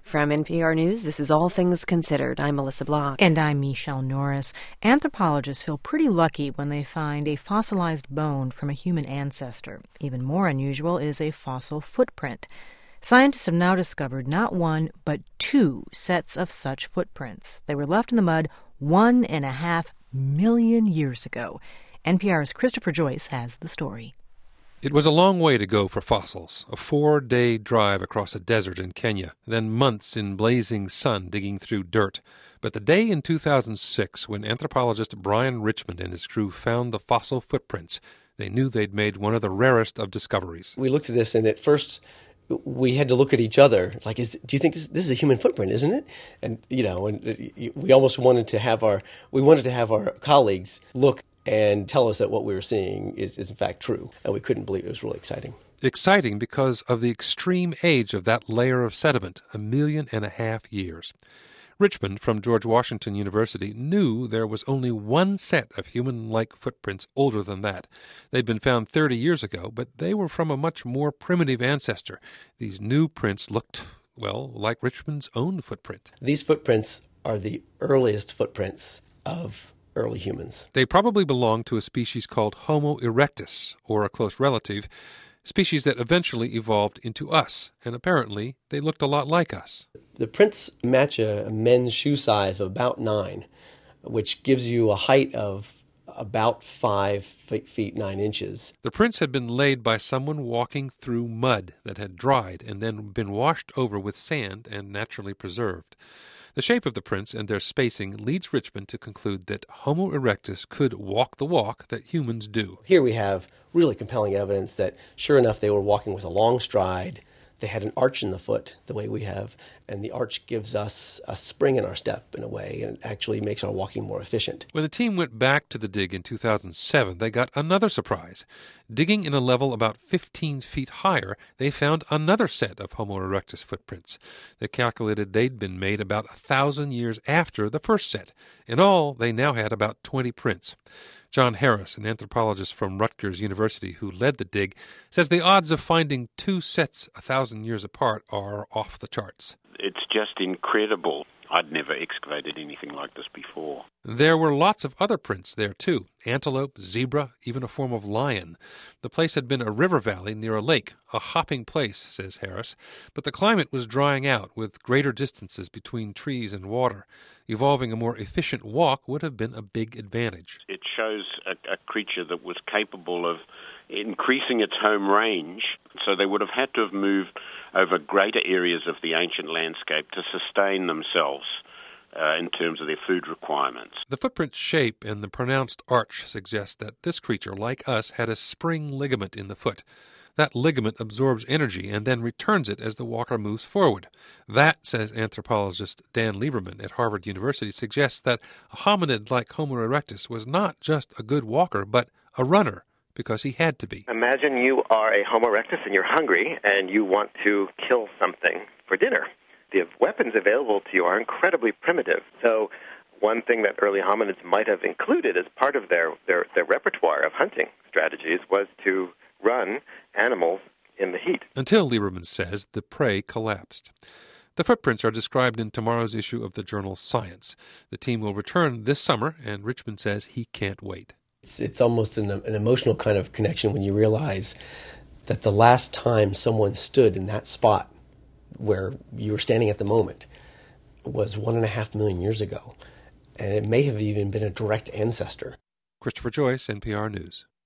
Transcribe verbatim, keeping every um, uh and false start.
From N P R News, this is All Things Considered. I'm Melissa Block. And I'm Michelle Norris. Anthropologists feel pretty lucky when they find a fossilized bone from a human ancestor. Even more unusual is a fossil footprint. Scientists have now discovered not one, but two sets of such footprints. They were left in the mud one and a half million years ago. N P R's Christopher Joyce has the story. It was a long way to go for fossils, a four-day drive across a desert in Kenya, then months in blazing sun digging through dirt. But the day in two thousand six when anthropologist Brian Richmond and his crew found the fossil footprints, they knew they'd made one of the rarest of discoveries. We looked at this, and at first we had to look at each other. Like, is, do you think this, this is a human footprint, isn't it? And, you know, and we almost wanted to have our, we wanted to have our colleagues look and tell us that what we were seeing is, is in fact true. And we couldn't believe it. It was really exciting. Exciting because of the extreme age of that layer of sediment, a million and a half years. Richmond from George Washington University knew there was only one set of human-like footprints older than that. They'd been found thirty years ago, but they were from a much more primitive ancestor. These new prints looked, well, like Richmond's own footprint. These footprints are the earliest footprints of early humans. They probably belong to a species called Homo erectus, or a close relative, species that eventually evolved into us, and apparently they looked a lot like us. The prints match a men's shoe size of about nine, which gives you a height of about five feet nine inches. The prints had been laid by someone walking through mud that had dried and then been washed over with sand and naturally preserved. The shape of the prints and their spacing leads Richmond to conclude that Homo erectus could walk the walk that humans do. Here we have really compelling evidence that, sure enough, they were walking with a long stride. They had an arch in the foot, the way we have, and the arch gives us a spring in our step in a way, and it actually makes our walking more efficient. When the team went back to the dig in two thousand seven, they got another surprise. Digging in a level about fifteen feet higher, they found another set of Homo erectus footprints. They calculated they'd been made about a thousand years after the first set. In all, they now had about twenty prints. John Harris, an anthropologist from Rutgers University who led the dig, says the odds of finding two sets a thousand years apart are off the charts. It's just incredible. I'd never excavated anything like this before. There were lots of other prints there, too. Antelope, zebra, even a form of lion. The place had been a river valley near a lake, a hopping place, says Harris. But the climate was drying out, with greater distances between trees and water. Evolving a more efficient walk would have been a big advantage. It shows a, a creature that was capable of increasing its home range, so they would have had to have moved over greater areas of the ancient landscape to sustain themselves uh, in terms of their food requirements. The footprint shape and the pronounced arch suggest that this creature, like us, had a spring ligament in the foot. That ligament absorbs energy and then returns it as the walker moves forward. That, says anthropologist Dan Lieberman at Harvard University, suggests that a hominid like Homo erectus was not just a good walker, but a runner, because he had to be. Imagine you are a Homo erectus and you're hungry and you want to kill something for dinner. The weapons available to you are incredibly primitive. So one thing that early hominids might have included as part of their, their, their repertoire of hunting strategies was to run animals in the heat. Until, Lieberman says, the prey collapsed. The footprints are described in tomorrow's issue of the journal Science. The team will return this summer, and Richmond says he can't wait. It's, it's almost an, an emotional kind of connection when you realize that the last time someone stood in that spot where you were standing at the moment was one and a half million years ago. And it may have even been a direct ancestor. Christopher Joyce, N P R News.